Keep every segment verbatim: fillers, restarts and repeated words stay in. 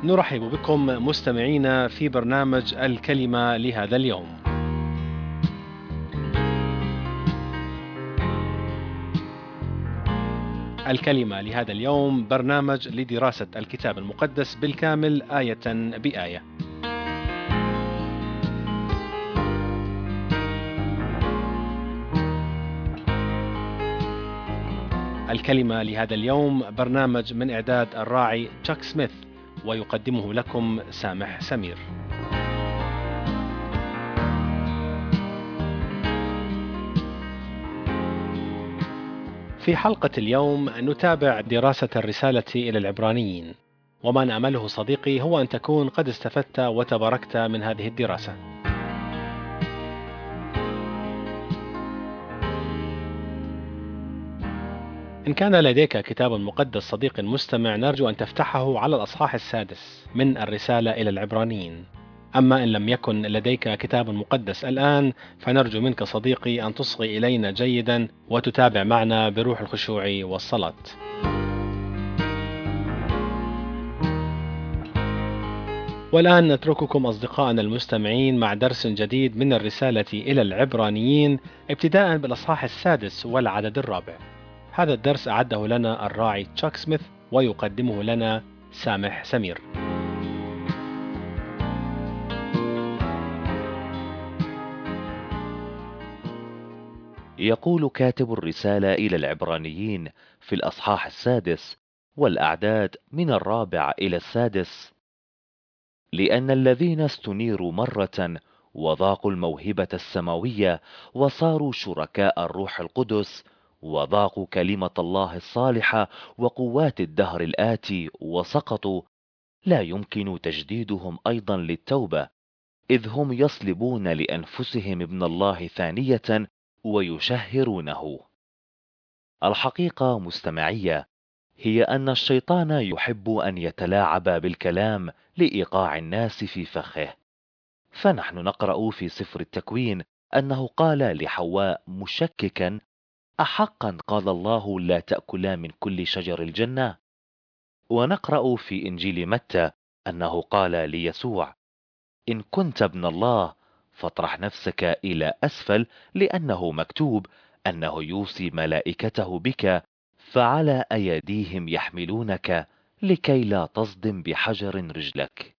نرحب بكم مستمعينا في برنامج الكلمة لهذا اليوم. الكلمة لهذا اليوم برنامج لدراسة الكتاب المقدس بالكامل آية بآية. الكلمة لهذا اليوم برنامج من إعداد الراعي تشاك سميث، ويقدمه لكم سامح سمير. في حلقة اليوم نتابع دراسة الرسالة إلى العبرانيين، وما نأمله صديقي هو أن تكون قد استفدت وتباركت من هذه الدراسة. إن كان لديك كتاب مقدس صديق مستمع، نرجو أن تفتحه على الأصحاح السادس من الرسالة إلى العبرانيين. أما إن لم يكن لديك كتاب مقدس الآن، فنرجو منك صديقي أن تصغي إلينا جيدا وتتابع معنا بروح الخشوع والصلاة. والآن نترككم أصدقائنا المستمعين مع درس جديد من الرسالة إلى العبرانيين، ابتداء بالأصحاح السادس والعدد الرابع. هذا الدرس أعده لنا الراعي تشاك سميث، ويقدمه لنا سامح سمير. يقول كاتب الرسالة إلى العبرانيين في الأصحاح السادس والأعداد من الرابع إلى السادس: لأن الذين استنيروا مرة وذاقوا الموهبة السماوية وصاروا شركاء الروح القدس وذاقوا كلمة الله الصالحة وقوات الدهر الآتي وسقطوا، لا يمكن تجديدهم أيضا للتوبة، إذ هم يصلبون لأنفسهم ابن الله ثانية ويشهرونه. الحقيقة مستمعية هي أن الشيطان يحب أن يتلاعب بالكلام لإيقاع الناس في فخه. فنحن نقرأ في سفر التكوين أنه قال لحواء مشككا: أحقا قال الله لا تأكلا من كل شجر الجنة؟ ونقرأ في إنجيل متى أنه قال ليسوع: إن كنت ابن الله فاطرح نفسك إلى أسفل، لأنه مكتوب أنه يوصي ملائكته بك فعلى أيديهم يحملونك لكي لا تصدم بحجر رجلك.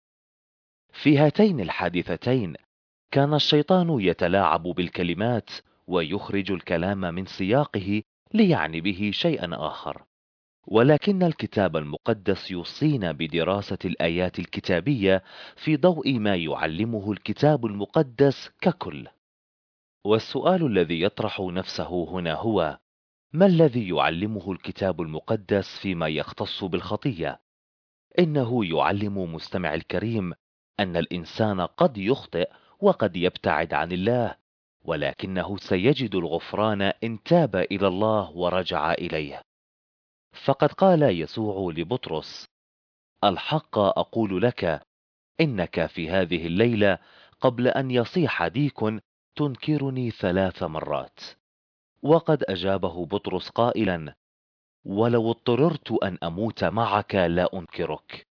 في هاتين الحادثتين كان الشيطان يتلاعب بالكلمات ويخرج الكلام من سياقه ليعني به شيئا آخر، ولكن الكتاب المقدس يوصينا بدراسة الآيات الكتابية في ضوء ما يعلمه الكتاب المقدس ككل. والسؤال الذي يطرح نفسه هنا هو: ما الذي يعلمه الكتاب المقدس فيما يختص بالخطية؟ إنه يعلم مستمع الكريم أن الإنسان قد يخطئ وقد يبتعد عن الله، ولكنه سيجد الغفران إن تاب إلى الله ورجع إليه. فقد قال يسوع لبطرس: الحق أقول لك إنك في هذه الليلة قبل أن يصيح ديك تنكرني ثلاث مرات. وقد أجابه بطرس قائلا: ولو اضطررت أن أموت معك لا أنكرك.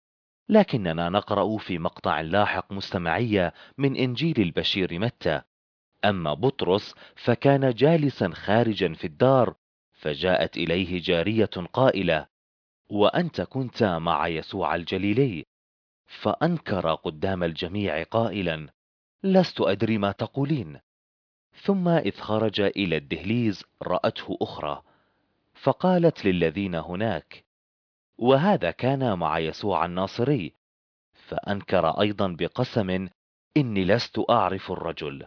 لكننا نقرأ في مقطع لاحق مستمعية من إنجيل البشير متى: أما بطرس فكان جالسا خارجا في الدار، فجاءت إليه جارية قائلة: وأنت كنت مع يسوع الجليلي. فأنكر قدام الجميع قائلا: لست أدري ما تقولين. ثم إذ خرج إلى الدهليز رأته أخرى، فقالت للذين هناك: وهذا كان مع يسوع الناصري. فأنكر أيضا بقسم: إني لست أعرف الرجل.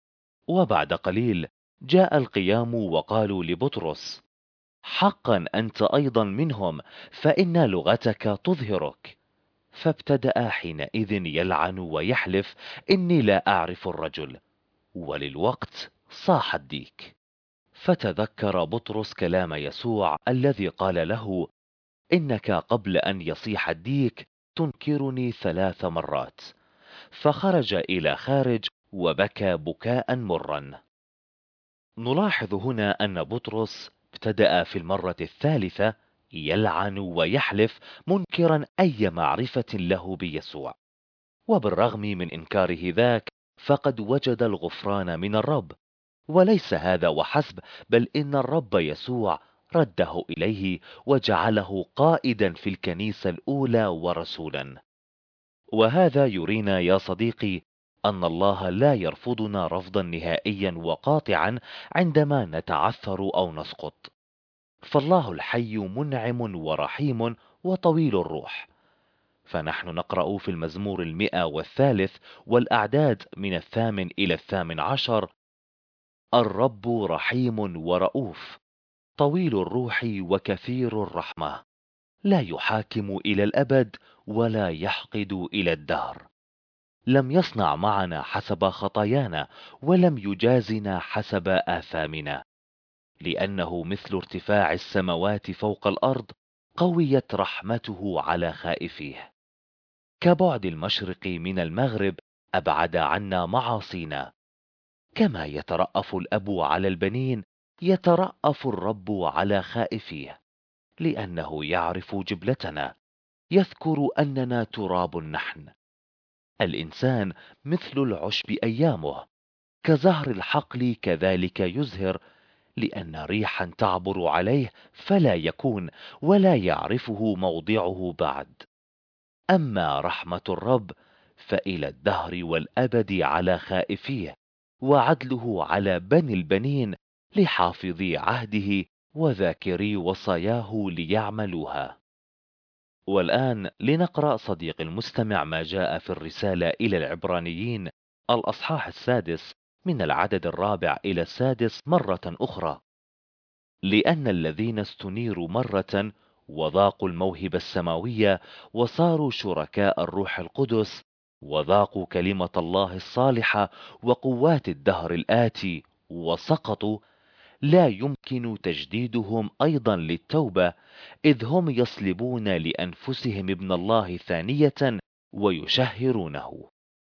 وبعد قليل جاء القيام وقالوا لبطرس: حقا أنت أيضا منهم، فإن لغتك تظهرك. فابتدأ حينئذ يلعن ويحلف: إني لا أعرف الرجل. وللوقت صاح الديك. فتذكر بطرس كلام يسوع الذي قال له: إنك قبل أن يصيح الديك تنكرني ثلاث مرات. فخرج إلى خارج وبكى بكاء مرا. نلاحظ هنا أن بطرس ابتدأ في المرة الثالثة يلعن ويحلف منكرا أي معرفة له بيسوع. وبالرغم من إنكاره ذاك فقد وجد الغفران من الرب. وليس هذا وحسب، بل إن الرب يسوع رده إليه وجعله قائدا في الكنيسة الأولى ورسولا. وهذا يرينا يا صديقي أن الله لا يرفضنا رفضا نهائيا وقاطعا عندما نتعثر أو نسقط. فالله الحي منعم ورحيم وطويل الروح. فنحن نقرأ في المزمور المئة والثالث والأعداد من الثامن إلى الثامن عشر: الرب رحيم ورؤوف، طويل الروح وكثير الرحمة، لا يحاكم إلى الأبد ولا يحقد إلى الدهر. لم يصنع معنا حسب خطايانا، ولم يجازنا حسب آثامنا. لأنه مثل ارتفاع السماوات فوق الأرض، قويت رحمته على خائفيه. كبعد المشرق من المغرب أبعد عنا معاصينا. كما يترأف الأب على البنين، يترأف الرب على خائفيه، لأنه يعرف جبلتنا، يذكر أننا تراب نحن. الإنسان مثل العشب أيامه، كزهر الحقل كذلك يزهر، لأن ريحا تعبر عليه فلا يكون، ولا يعرفه موضعه بعد. أما رحمة الرب فإلى الدهر والأبد على خائفيه، وعدله على بني البنين، لحافظي عهده وذاكري وصاياه ليعملوها. والآن لنقرأ صديق المستمع ما جاء في الرسالة إلى العبرانيين الأصحاح السادس من العدد الرابع إلى السادس مرة أخرى: لأن الذين استنيروا مرة وذاقوا الموهبة السماوية وصاروا شركاء الروح القدس وذاقوا كلمة الله الصالحة وقوات الدهر الآتي وسقطوا، لا يمكن تجديدهم أيضا للتوبة، إذ هم يصلبون لأنفسهم ابن الله ثانية ويشهرونه.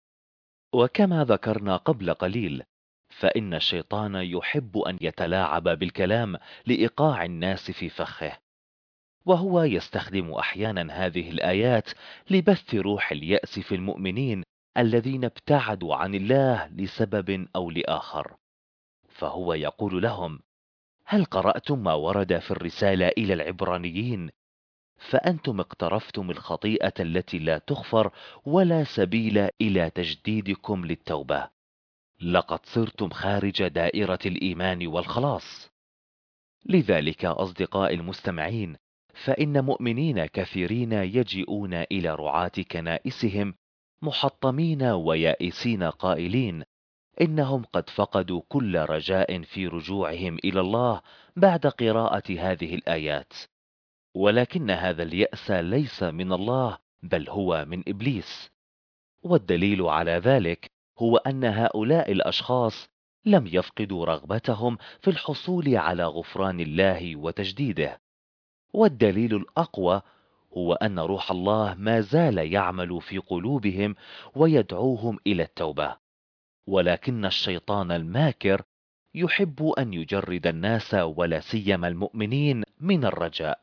وكما ذكرنا قبل قليل، فإن الشيطان يحب أن يتلاعب بالكلام لإيقاع الناس في فخه، وهو يستخدم أحيانا هذه الآيات لبث روح اليأس في المؤمنين الذين ابتعدوا عن الله لسبب أو لآخر. فهو يقول لهم: هل قرأتم ما ورد في الرسالة إلى العبرانيين؟ فأنتم اقترفتم الخطيئة التي لا تغفر، ولا سبيل إلى تجديدكم للتوبة. لقد صرتم خارج دائرة الإيمان والخلاص. لذلك أصدقاء المستمعين، فإن مؤمنين كثيرين يجيئون إلى رعاة كنائسهم محطمين ويائسين قائلين إنهم قد فقدوا كل رجاء في رجوعهم إلى الله بعد قراءة هذه الآيات. ولكن هذا اليأس ليس من الله، بل هو من إبليس. والدليل على ذلك هو أن هؤلاء الأشخاص لم يفقدوا رغبتهم في الحصول على غفران الله وتجديده. والدليل الأقوى هو أن روح الله ما زال يعمل في قلوبهم ويدعوهم إلى التوبة. ولكن الشيطان الماكر يحب أن يجرد الناس ولا سيما المؤمنين من الرجاء.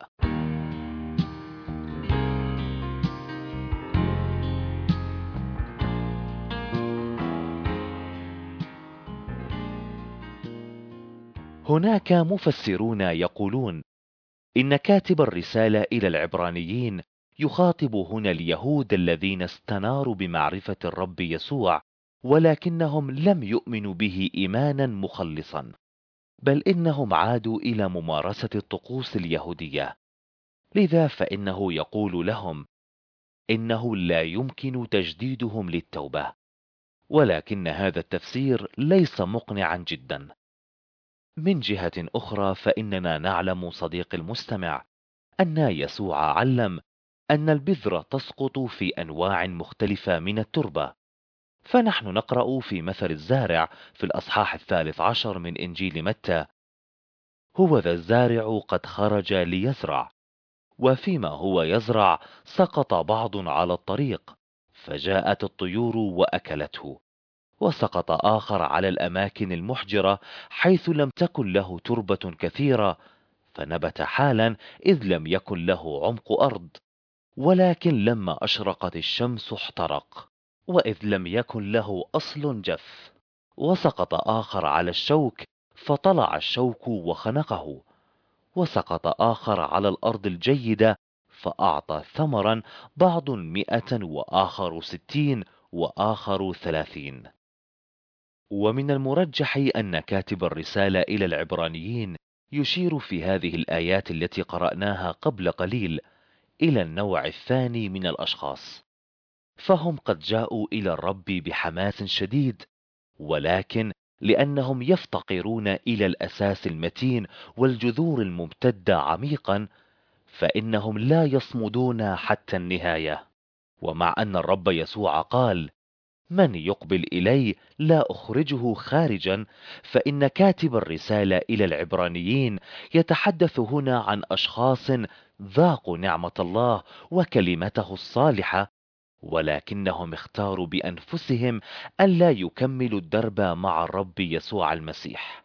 هناك مفسرون يقولون إن كاتب الرسالة إلى العبرانيين يخاطب هنا اليهود الذين استناروا بمعرفة الرب يسوع، ولكنهم لم يؤمنوا به إيمانا مخلصا، بل إنهم عادوا إلى ممارسة الطقوس اليهودية. لذا فإنه يقول لهم إنه لا يمكن تجديدهم للتوبة. ولكن هذا التفسير ليس مقنعا جدا. من جهة أخرى، فإننا نعلم صديق المستمع أن يسوع علم أن البذرة تسقط في أنواع مختلفة من التربة. فنحن نقرأ في مثل الزارع في الأصحاح الثالث عشر من إنجيل متى: هو ذا الزارع قد خرج ليزرع، وفيما هو يزرع سقط بعض على الطريق، فجاءت الطيور وأكلته. وسقط آخر على الأماكن المحجرة حيث لم تكن له تربة كثيرة، فنبت حالا إذ لم يكن له عمق أرض، ولكن لما أشرقت الشمس احترق، وإذ لم يكن له أصل جف. وسقط آخر على الشوك فطلع الشوك وخنقه، وسقط آخر على الأرض الجيدة فأعطى ثمرا، بعض مئة وآخر ستين وآخر ثلاثين. ومن المرجح أن كاتب الرسالة إلى العبرانيين يشير في هذه الآيات التي قرأناها قبل قليل إلى النوع الثاني من الأشخاص، فهم قد جاءوا إلى الرب بحماس شديد، ولكن لأنهم يفتقرون إلى الأساس المتين والجذور الممتدة عميقا، فإنهم لا يصمدون حتى النهاية. ومع أن الرب يسوع قال: من يقبل إلي لا أخرجه خارجا، فإن كاتب الرسالة إلى العبرانيين يتحدث هنا عن أشخاص ذاقوا نعمة الله وكلمته الصالحة، ولكنهم اختاروا بأنفسهم ألا يكملوا الدرب مع الرب يسوع المسيح،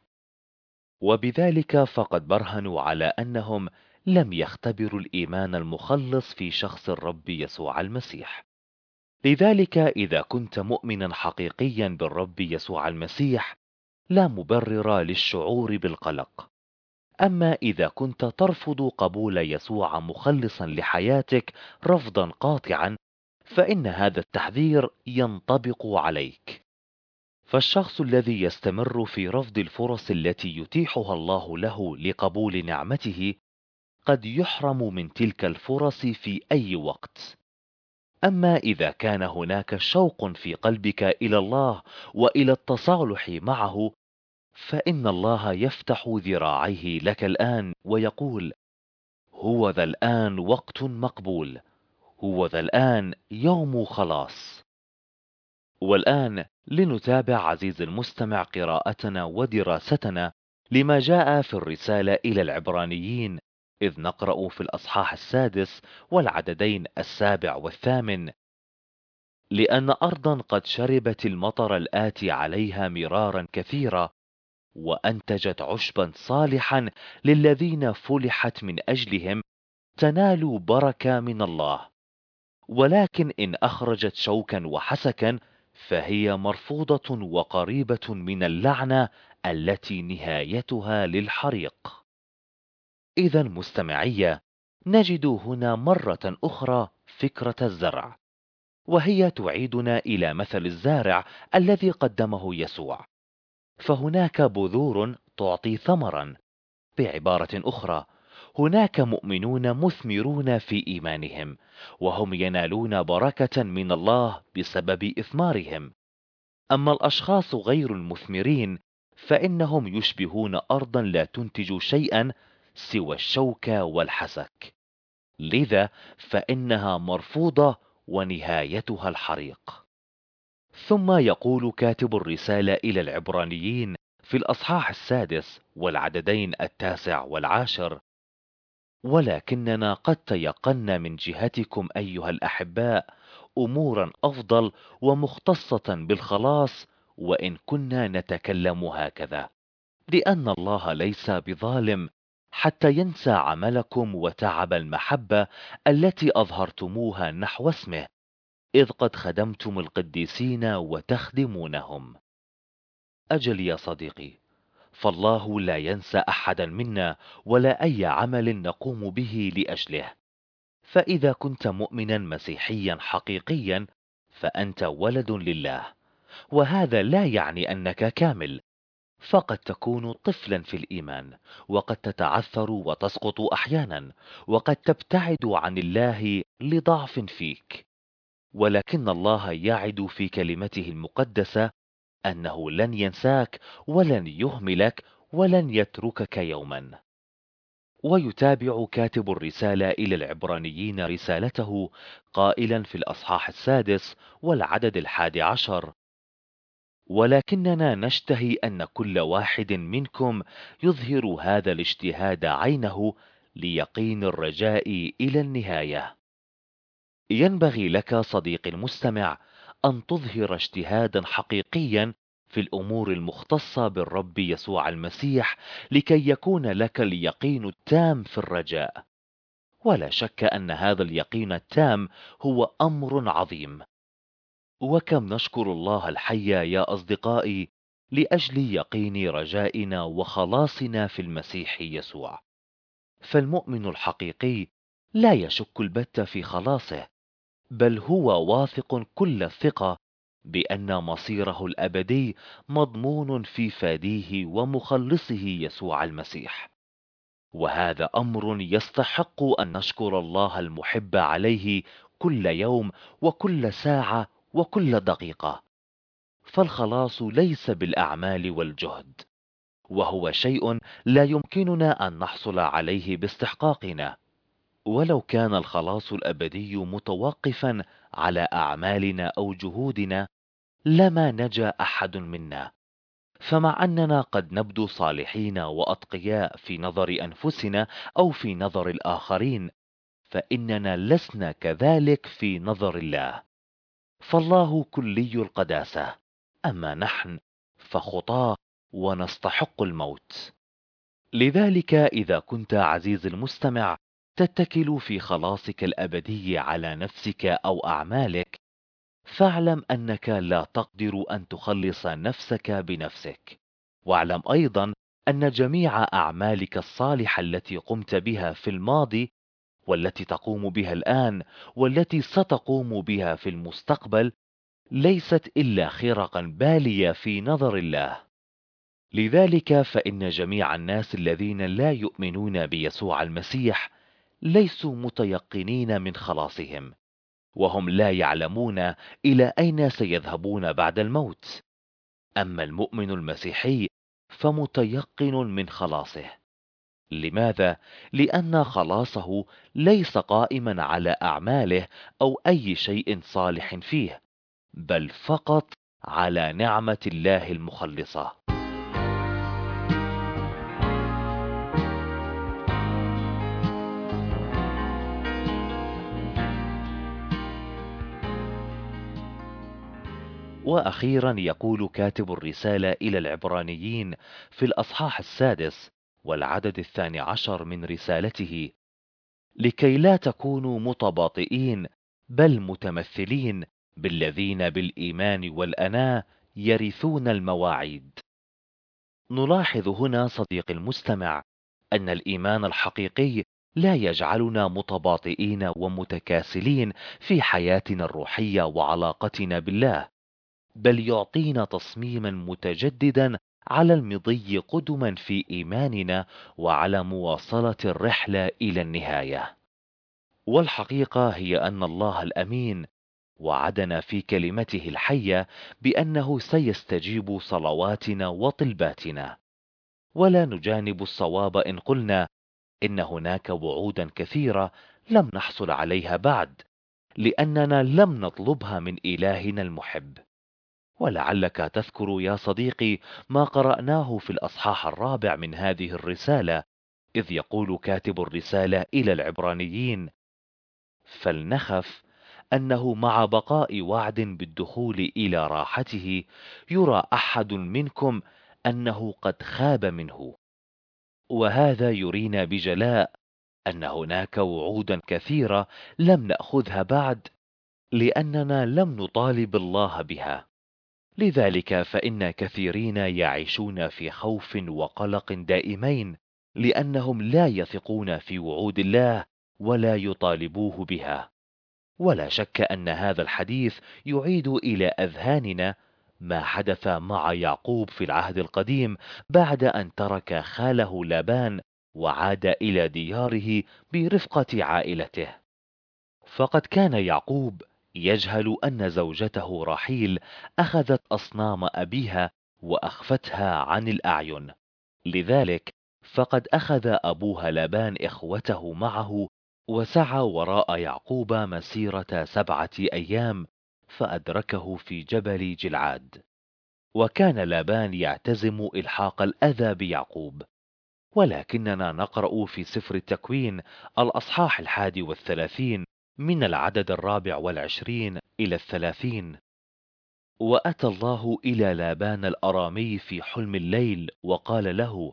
وبذلك فقد برهنوا على أنهم لم يختبروا الإيمان المخلص في شخص الرب يسوع المسيح. لذلك إذا كنت مؤمنا حقيقيا بالرب يسوع المسيح لا مبرر للشعور بالقلق. أما إذا كنت ترفض قبول يسوع مخلصا لحياتك رفضا قاطعا، فإن هذا التحذير ينطبق عليك. فالشخص الذي يستمر في رفض الفرص التي يتيحها الله له لقبول نعمته قد يحرم من تلك الفرص في أي وقت. أما إذا كان هناك شوق في قلبك إلى الله وإلى التصالح معه، فإن الله يفتح ذراعيه لك الآن ويقول: هو ذا الآن وقت مقبول، هو ذا الآن يوم خلاص. والآن لنتابع عزيزي المستمع قراءتنا ودراستنا لما جاء في الرسالة إلى العبرانيين، إذ نقرأ في الأصحاح السادس والعددين السابع والثامن: لأن أرضا قد شربت المطر الآتي عليها مرارا كثيرا، وأنتجت عشبا صالحا للذين فلحت من أجلهم، تنال بركة من الله. ولكن إن أخرجت شوكا وحسكا فهي مرفوضة وقريبة من اللعنة التي نهايتها للحريق. إذا مستمعية، نجد هنا مرة أخرى فكرة الزرع، وهي تعيدنا إلى مثل الزارع الذي قدمه يسوع. فهناك بذور تعطي ثمرا، بعبارة أخرى هناك مؤمنون مثمرون في إيمانهم، وهم ينالون بركة من الله بسبب إثمارهم. أما الأشخاص غير المثمرين فإنهم يشبهون أرضا لا تنتج شيئا سوى الشوك والحسك، لذا فإنها مرفوضة ونهايتها الحريق. ثم يقول كاتب الرسالة إلى العبرانيين في الأصحاح السادس والعددين التاسع والعاشر: ولكننا قد تيقنا من جهتكم أيها الأحباء أمورا أفضل ومختصة بالخلاص، وإن كنا نتكلم هكذا، لأن الله ليس بظالم حتى ينسى عملكم وتعب المحبة التي أظهرتموها نحو اسمه، إذ قد خدمتم القديسين وتخدمونهم. أجل يا صديقي، فالله لا ينسى أحدا منا ولا أي عمل نقوم به لأجله. فإذا كنت مؤمنا مسيحيا حقيقيا فأنت ولد لله، وهذا لا يعني أنك كامل، فقد تكون طفلا في الإيمان، وقد تتعثر وتسقط أحيانا، وقد تبتعد عن الله لضعف فيك، ولكن الله يعد في كلمته المقدسة أنه لن ينساك ولن يهملك ولن يتركك يوما. ويتابع كاتب الرسالة إلى العبرانيين رسالته قائلا في الأصحاح السادس والعدد الحادي عشر: ولكننا نشتهي أن كل واحد منكم يظهر هذا الاجتهاد عينه ليقين الرجاء إلى النهاية. ينبغي لك صديقي المستمع أن تظهر اجتهادا حقيقيا في الأمور المختصة بالرب يسوع المسيح، لكي يكون لك اليقين التام في الرجاء. ولا شك أن هذا اليقين التام هو أمر عظيم. وكم نشكر الله الحي يا أصدقائي لأجل يقين رجائنا وخلاصنا في المسيح يسوع. فالمؤمن الحقيقي لا يشك البت في خلاصه، بل هو واثق كل الثقة بأن مصيره الأبدي مضمون في فاديه ومخلصه يسوع المسيح. وهذا أمر يستحق أن نشكر الله المحب عليه كل يوم وكل ساعة وكل دقيقة. فالخلاص ليس بالأعمال والجهد، وهو شيء لا يمكننا أن نحصل عليه باستحقاقنا. ولو كان الخلاص الأبدي متوقفا على أعمالنا أو جهودنا لما نجا أحد منا. فمع أننا قد نبدو صالحين وأتقياء في نظر أنفسنا أو في نظر الآخرين، فإننا لسنا كذلك في نظر الله. فالله كلي القداسة، أما نحن فخطاة ونستحق الموت. لذلك إذا كنت عزيزي المستمع تتكل في خلاصك الأبدي على نفسك أو أعمالك، فاعلم أنك لا تقدر أن تخلص نفسك بنفسك. واعلم أيضا أن جميع أعمالك الصالحة التي قمت بها في الماضي والتي تقوم بها الآن والتي ستقوم بها في المستقبل ليست إلا خرقا بالية في نظر الله. لذلك فإن جميع الناس الذين لا يؤمنون بيسوع المسيح ليسوا متيقنين من خلاصهم، وهم لا يعلمون إلى أين سيذهبون بعد الموت. أما المؤمن المسيحي فمتيقن من خلاصه. لماذا؟ لأن خلاصه ليس قائما على أعماله أو أي شيء صالح فيه، بل فقط على نعمة الله المخلصة. وأخيرا يقول كاتب الرسالة إلى العبرانيين في الأصحاح السادس والعدد الثاني عشر من رسالته: لكي لا تكونوا متباطئين بل متمثلين بالذين بالإيمان والأناة يرثون المواعيد. نلاحظ هنا صديقي المستمع أن الإيمان الحقيقي لا يجعلنا متباطئين ومتكاسلين في حياتنا الروحية وعلاقتنا بالله، بل يعطينا تصميما متجددا على المضي قدما في إيماننا وعلى مواصلة الرحلة إلى النهاية. والحقيقة هي أن الله الأمين وعدنا في كلمته الحية بأنه سيستجيب صلواتنا وطلباتنا. ولا نجانب الصواب إن قلنا إن هناك وعودا كثيرة لم نحصل عليها بعد، لأننا لم نطلبها من إلهنا المحب. ولعلك تذكر يا صديقي ما قرأناه في الأصحاح الرابع من هذه الرسالة، إذ يقول كاتب الرسالة إلى العبرانيين: فلنخف أنه مع بقاء وعد بالدخول إلى راحته يرى أحد منكم أنه قد خاب منه. وهذا يرينا بجلاء أن هناك وعودا كثيرة لم نأخذها بعد، لأننا لم نطالب الله بها. لذلك فإن كثيرين يعيشون في خوف وقلق دائمين، لأنهم لا يثقون في وعود الله ولا يطالبوه بها. ولا شك أن هذا الحديث يعيد إلى أذهاننا ما حدث مع يعقوب في العهد القديم بعد أن ترك خاله لابان وعاد إلى دياره برفقة عائلته. فقد كان يعقوب يجهل أن زوجته راحيل أخذت أصنام أبيها وأخفتها عن الأعين. لذلك فقد أخذ أبوها لابان إخوته معه وسعى وراء يعقوب مسيرة سبعة أيام فأدركه في جبل جلعاد. وكان لابان يعتزم إلحاق الأذى بيعقوب. ولكننا نقرأ في سفر التكوين الأصحاح الحادي والثلاثين من العدد الرابع والعشرين إلى الثلاثين: وأتى الله إلى لابان الأرامي في حلم الليل وقال له: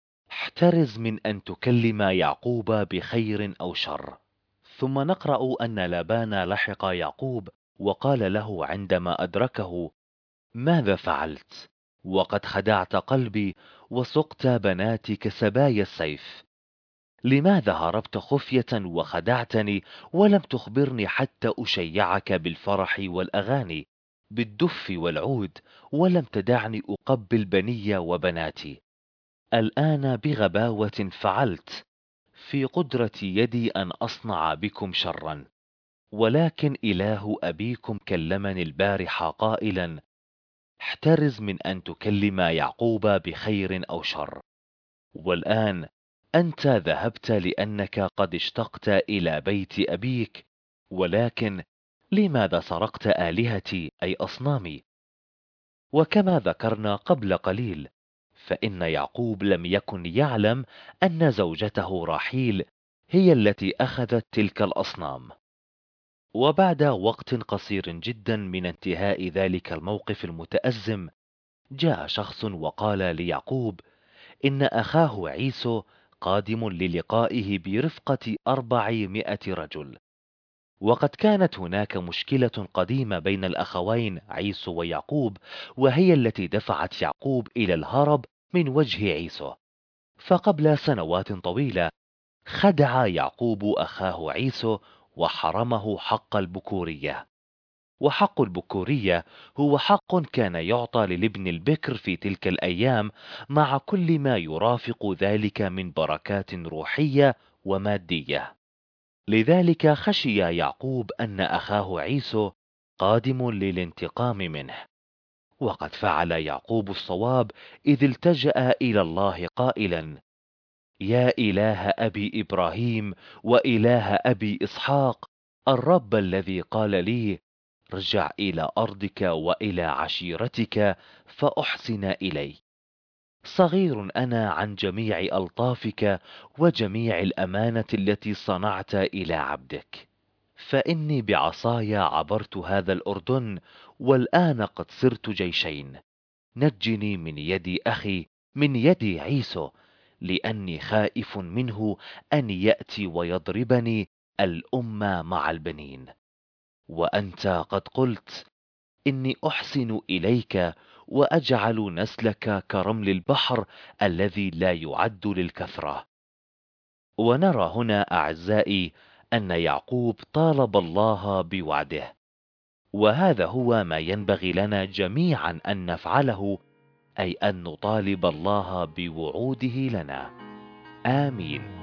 احترز من أن تكلم يعقوب بخير أو شر. ثم نقرأ أن لابان لحق يعقوب وقال له عندما أدركه: ماذا فعلت؟ وقد خدعت قلبي وسقت بناتي كسبايا السيف. لماذا هربت خفية وخدعتني ولم تخبرني حتى أشيعك بالفرح والأغاني، بالدف والعود، ولم تدعني أقبل بني وبناتي؟ الآن بغباوة فعلت، في قدرة يدي أن أصنع بكم شرا، ولكن إله أبيكم كلمني البارح قائلا: احترز من أن تكلم يعقوب بخير أو شر. والآن أنت ذهبت لأنك قد اشتقت إلى بيت أبيك، ولكن لماذا سرقت آلهتي أي أصنامي؟ وكما ذكرنا قبل قليل، فإن يعقوب لم يكن يعلم أن زوجته راحيل هي التي أخذت تلك الأصنام. وبعد وقت قصير جدا من انتهاء ذلك الموقف المتأزم، جاء شخص وقال ليعقوب إن أخاه عيسو قادم للقائه برفقة أربعمائة رجل. وقد كانت هناك مشكلة قديمة بين الأخوين عيسو ويعقوب، وهي التي دفعت يعقوب إلى الهرب من وجه عيسو. فقبل سنوات طويلة خدع يعقوب أخاه عيسو وحرمه حق البكورية. وحق البكورية هو حق كان يعطى للابن البكر في تلك الأيام، مع كل ما يرافق ذلك من بركات روحية ومادية. لذلك خشي يعقوب أن أخاه عيسو قادم للانتقام منه. وقد فعل يعقوب الصواب إذ التجأ إلى الله قائلا: يا إله أبي إبراهيم وإله أبي إسحاق، الرب الذي قال لي: ارجع إلى أرضك وإلى عشيرتك فأحسن إلي. صغير أنا عن جميع ألطافك وجميع الأمانة التي صنعت إلى عبدك، فإني بعصاي عبرت هذا الأردن، والآن قد صرت جيشين. نجني من يد أخي، من يد عيسو، لأني خائف منه أن يأتي ويضربني الأمة مع البنين. وأنت قد قلت: إني أحسن إليك وأجعل نسلك كرمل البحر الذي لا يعد للكثرة. ونرى هنا أعزائي أن يعقوب طالب الله بوعده، وهذا هو ما ينبغي لنا جميعا أن نفعله، أي أن نطالب الله بوعوده لنا. آمين.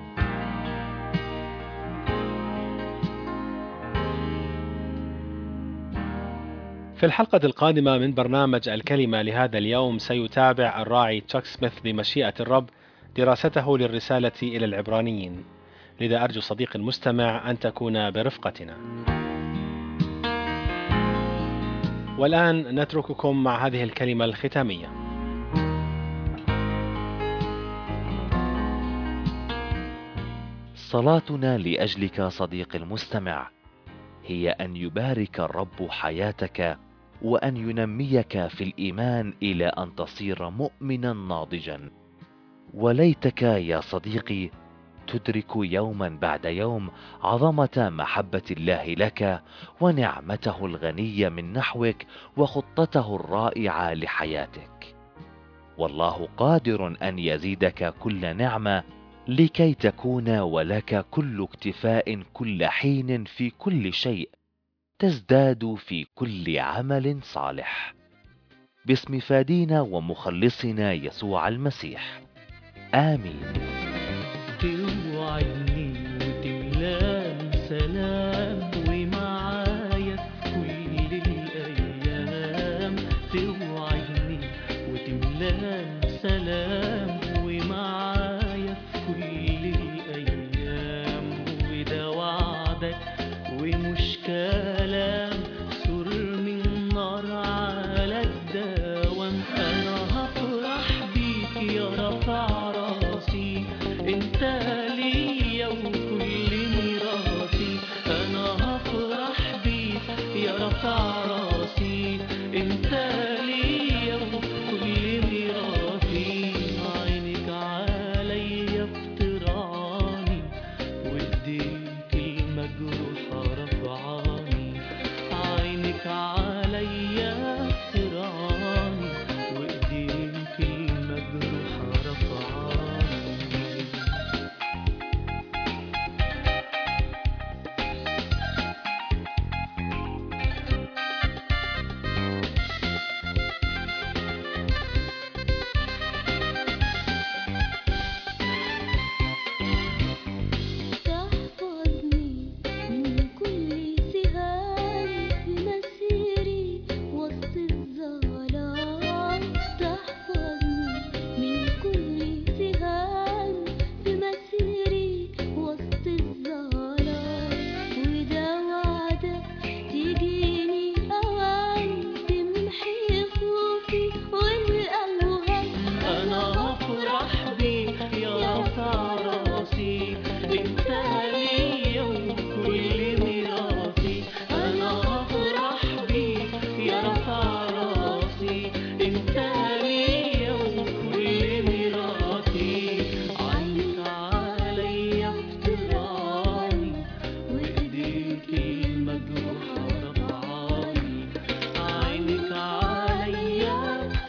في الحلقة القادمة من برنامج الكلمة لهذا اليوم سيتابع الراعي تشاك سميث بمشيئة الرب دراسته للرسالة إلى العبرانيين، لذا أرجو صديقي المستمع أن تكون برفقتنا. والآن نترككم مع هذه الكلمة الختامية. صلاتنا لأجلك صديقي المستمع هي أن يبارك الرب حياتك، وأن ينميك في الإيمان إلى أن تصير مؤمنا ناضجا. وليتك يا صديقي تدرك يوما بعد يوم عظمة محبة الله لك، ونعمته الغنية من نحوك، وخطته الرائعة لحياتك. والله قادر أن يزيدك كل نعمة، لكي تكون ولك كل اكتفاء كل حين في كل شيء، تزداد في كل عمل صالح. باسم فادينا ومخلصنا يسوع المسيح، آمين. توعدني وتملاني سلام ومعايا في كل الأيام، توعدني وتملاني سلام ومعايا في كل الأيام، وده وعدك ومش كلام، سر من نار على الدوام. أنا هفرح بيك يا رفع راسي، انت ليا وكل ميراثي. انا هفرح بيك يا رفع راسي، انت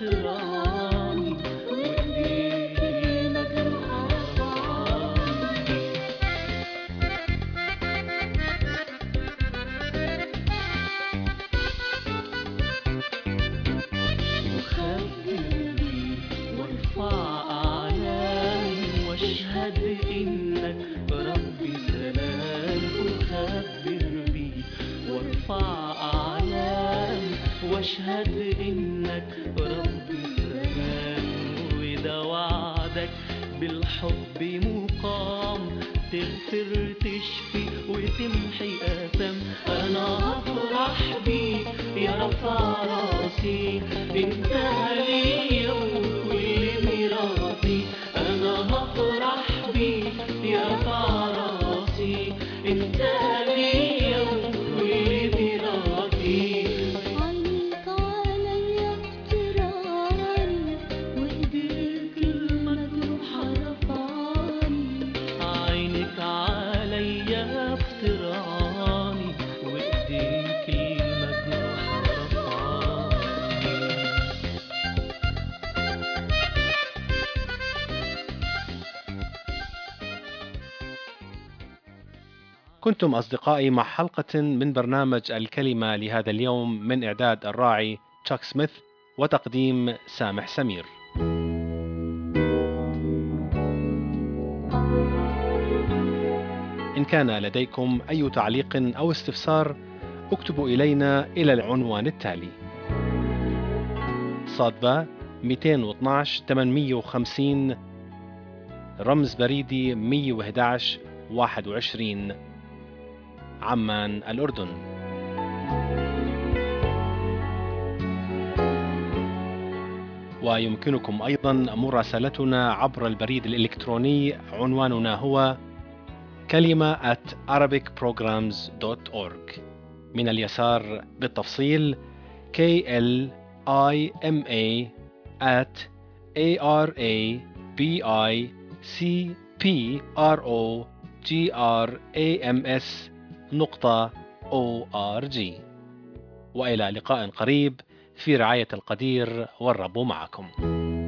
بترعاني وإيديك المجروحة رفعاني. وخبر بيك وارفع أعلامي واشهد إنك ربي سلام. وخبر بيك وارفع أعلامي واشهد إنك ربي سلام. وده وعدك بالحب مقام، تغفر تشفي وتمحي آثام. أنا هفرح بيك يا رفع راسي، انت ليا وكل ميراثي. أنا هفرح بيك يا رفع راسي، انت ليا وكل ميراثي. عينيك عليا بترعاني وإيديك المجروحة رفعاني. عينك عليا بترعاني وإيديك المجروحة رفعاني. كنتم أصدقائي مع حلقة من برنامج الكلمة لهذا اليوم من إعداد الراعي تشاك سميث وتقديم سامح سمير. إن كان لديكم أي تعليق أو استفسار اكتبوا إلينا إلى العنوان التالي: صادبة مئتين واثناشر ثمانمئة وخمسين، رمز بريدي مئة وأحد عشر واحد وعشرين، عمان الأردن. ويمكنكم أيضا مراسلتنا عبر البريد الإلكتروني، عنواننا هو كلمة at arabic programs dot org. من اليسار بالتفصيل K L I M A at A R A B I C P R O G R A M S نقطة O R G. وإلى لقاء قريب في رعاية القدير، والرب معكم.